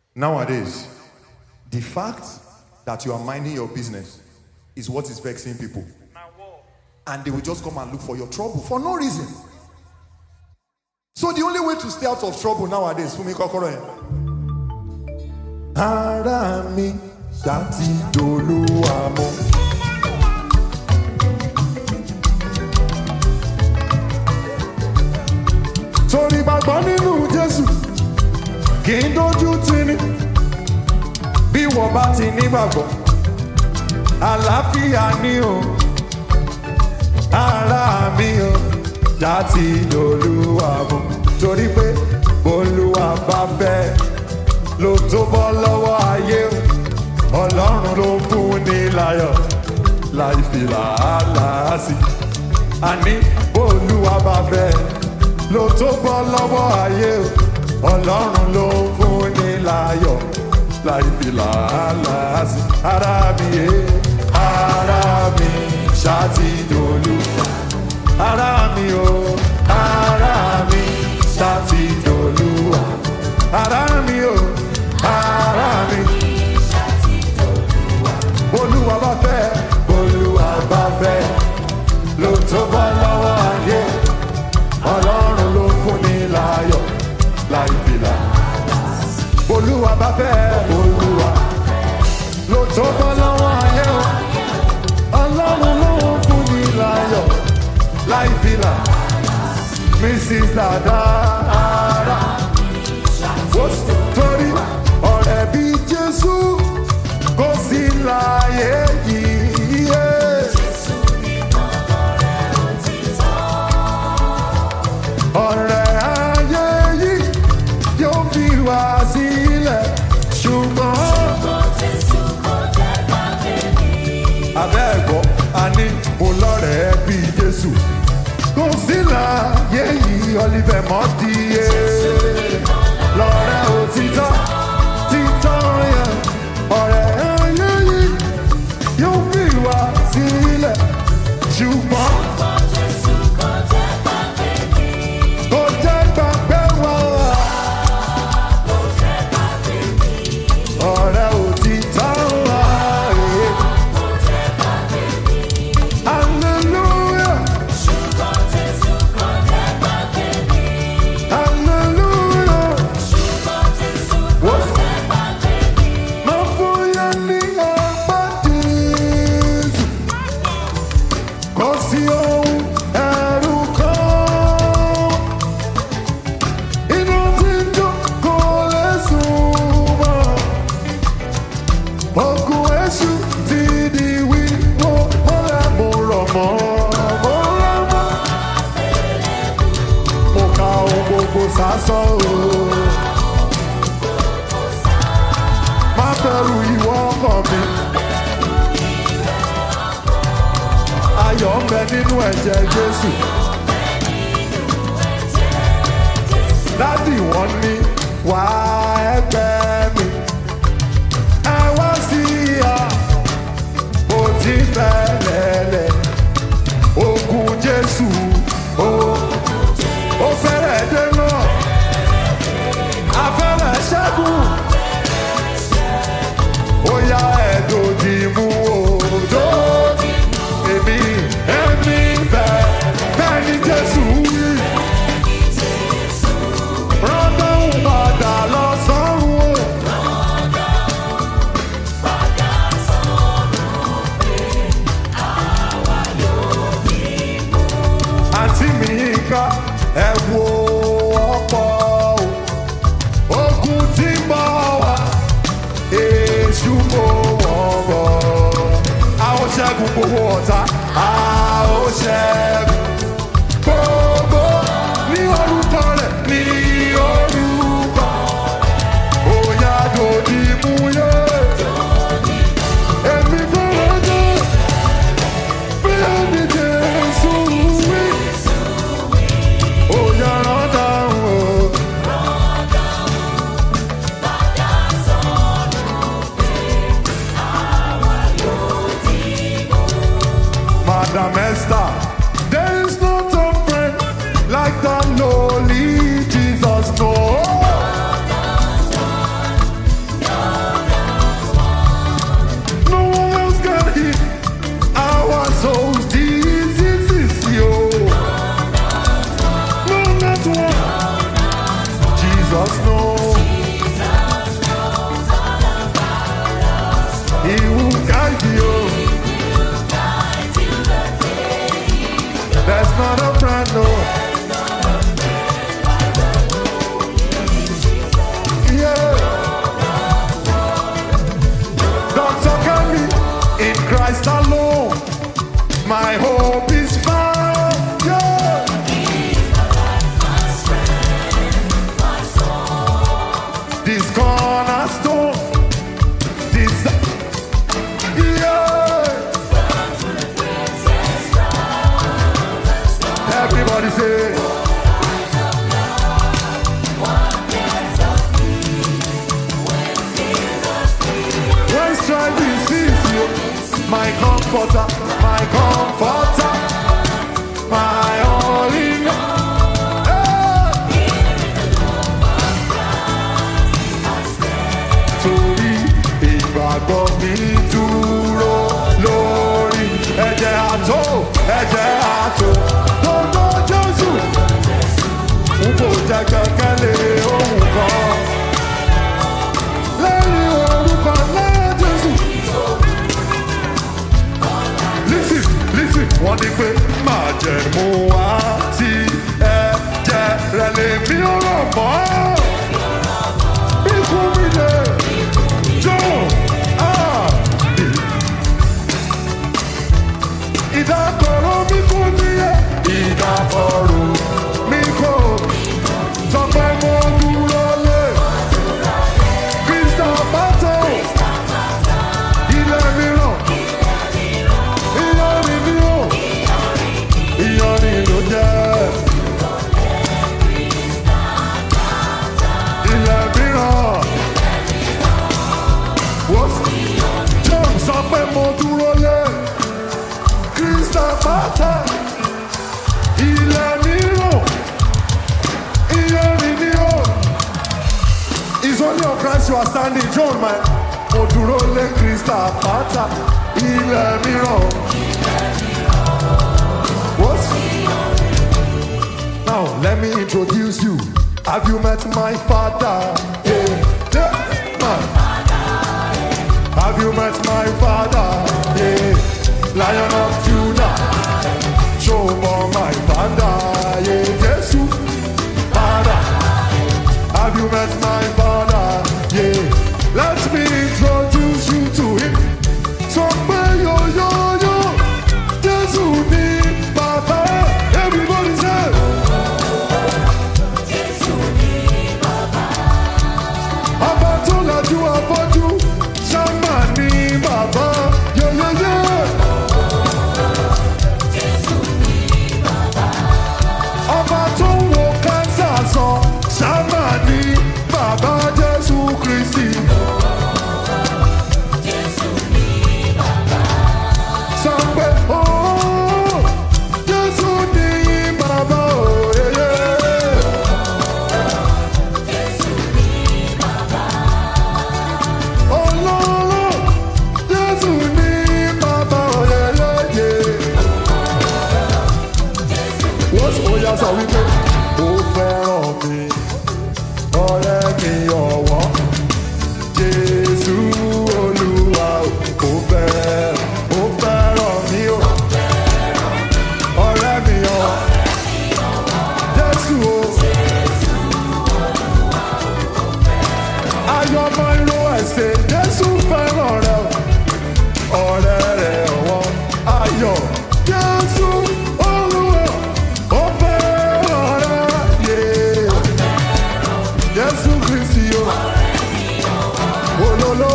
Nowadays, the fact that you are minding your business is what is vexing people. And they will just come and look for your trouble for no reason. So the only way to stay out of trouble nowadays, Fumi Kokoro, ara mi ṣáàtì d'Olúwa mú. Torí gbàgbọ́ nínú Jésù kì í dójú tì ní. Bí wọ́n bá ti nígbàgbọ́, àlàáfíà ni o. Ara mi o ṣáàtì d'Olúwa mú. Torí pé Olúwa bá fẹ́ ló tó bọ́ lọ́wọ́ ayé o. Ọlọ́run ló fún ni láyọ̀ láì fi làálàá sí. Àní Olúwa bá fẹ́ ló tó bọ́ lọ́wọ́ ayé o. Ọlọ́run ló fún ni láyọ̀ láì fi làálàá sí. Ara mi ṣáàtì d'Olúwa. Ara mi o, ara mi ṣáàtì d'Olúwa. Ara mi o, ara mi. Olúwa bá fẹ́ ló tó bọ́ lọ́wọ́ ayé. Ọlọ́run ló fún ni láyọ̀ láì fi làálàá sí. Olúwa bá fẹ́ ló tó bọ́ lọ́wọ́ ayé. Ọlọ́run ló fún ni láyọ̀ láì fi làálàá sí. Mrs. Dada ara torí ọ̀rẹ́ bí Jésù kò sí láyé yìí. Ọ̀rẹ́ ayé yìí yóò fi wá sílẹ̀ ṣùgbọ́n Jésù kò jẹ́ gbàgbé mi. Abẹ́ẹ̀gbọ́ àní mo lọ́rẹ̀ẹ́ bí Jésù kò sí láyé yìí. Oliver Mọ́díyé lọ́rẹ́ òtítọ́ títọ́ yẹn. Ọ̀rẹ́ ayé yìí yóò fi wá sílẹ̀ ṣùgbọ́n Jésù kò jẹ́ gbàgbé mi. Kò jẹ́ gbàgbé wa. Kò jẹ́ gbàgbé mi. Ọ̀rẹ́ òtítọ́ wa. Kò jẹ́ gbàgbé mi. Hallelujah. Ṣùgbọ́n Jésù kò jẹ́ gbàgbé mi. Hallelujah. Ṣùgbọ́n Jésù kò jẹ́ gbàgbé mi. Mo fún yẹn ní ọgbà Jésù. Kò sí ohun ẹ̀rù kan. Inú tí ń dùn kò lè súnmọ́. Ogun èṣù ti di wíwó. Mo rọ̀ mọ́. Mo ka ohun gbogbo sásán o. Má bẹ̀rù ìwọ ọkàn mi. Ayọ̀ ń bẹ nínú ẹ̀jẹ̀ Jésù. Dádì wọ́n ní wá ẹgbẹ́ mi. Ẹ wá sí ìhà ó ti fẹ́lẹ́lẹ̀. Ogun Jésù ó fẹ́rẹ̀ dé náà. Afẹ́rẹ́ ṣẹ́gun. Ó yá ẹ̀dòdì mú òjò. Èmi bẹ́ẹ̀ ni Jésù wí. Rọ́dọ̀hún padà lọ sọ́run o. Àǹtí mi Yínká ẹ wo ọ̀pọ̀ o. Ogun tí ń bọ̀ wá. Èṣù kò wọ́n bọ̀. A ó ṣẹ́gun gbogbo ọ̀tá. A ó ṣẹ́gun gbogbo ní orúkọ rẹ̀. Ní orúkọ rẹ̀. Ó yá dòdì mú yé. Èmi fẹ́rẹ̀ dé. Bí ẹni Jésù wí. Ó yá rán dáhùn o. Madam Esther, say. When strife sees you, my comforter, my comforter, my all in all. Torí ìgbàgbọ́ mi dúró lórí ẹ̀jẹ̀ àtò, lọ́dọ̀ Jésù. N kò jẹ́ kẹ́kẹ́ lé ohun kan. Lẹ́yìn orúkọ náà Jésù. Listen, wọ́n ní pé máa jẹ̀ mú wá tí ẹ̀jẹ̀ rẹ̀ lè mí ọ̀rọ̀ mọ́. Bí kú mi lè jó. Ìdákọ̀ró mi kò níyẹ. Ìdákọ̀ró mi kò. Sọ pé mo dúró lé. Crystal battle. Ilé mìíràn. Ìyanrìn ni ó. Ìyanrìn ló jẹ́. Ilé mìíràn. John sọ pé mo dúró lé. Crystal battle. Ilé mìíràn. Ìyanrìn ni ó. It's only on Christ you are standing, John, man. Mo dúró lé Crystal battle. Ilé mìíràn. What? Now let me introduce you. Have you met my father? Yeah, yeah, man. Have you met my father? Yeah, Lion of Judah. Show more my father. Yeah, Jesus, father. Have you met my father? Yeah, let me introduce you to him. So yo yo yo, Jesus ni Baba. Everybody say. Jesus ni Baba. Ọba tó lajú afọ́jú, Ṣámà ni Baba. Yo yo yo. Jesus ni Baba. Ọba tó wo kánsà sàn, Ṣámà ni Baba Jésù Kristi. Sọ wípé ó fẹ́ràn mi, ọ̀rẹ́ mi ọ̀wọ́, Jésù Olúwa ó fẹ́ràn mi o, ọ̀rẹ́ mi ọ̀wọ́, Jésù o, ayọ̀mọ̀ ìró ẹ̀sẹ̀, Jésù fẹ́ràn rẹ o, ọ̀rẹ́ rẹ ọ̀wọ́, ayọ̀, Jésù Olúwa. Jésù Kristi o, ololo,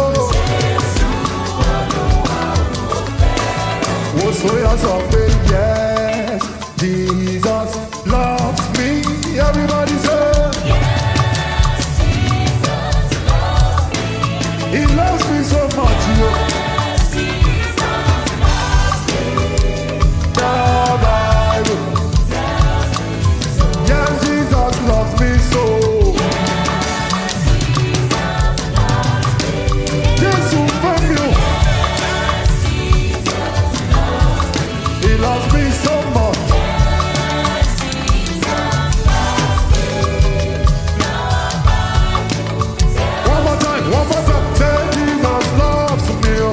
wo sóyà sọ pé yes, Jesus loves me, everybody say. Yes, Jesus loves me. He loves me so much, yo. Yes, Jesus loves me. The Bible. Yes, Jesus loves me so. He loves me so much. One more time. Say Jesus loves me.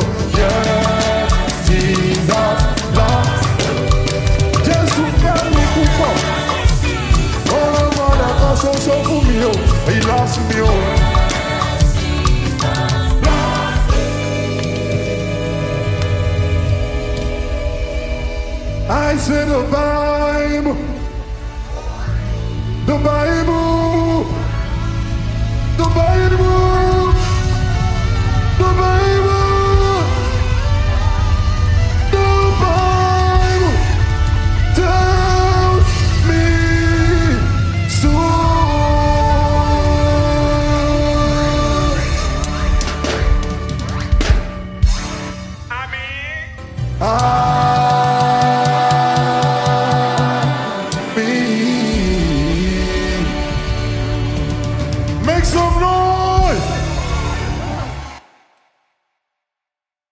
Make some noise.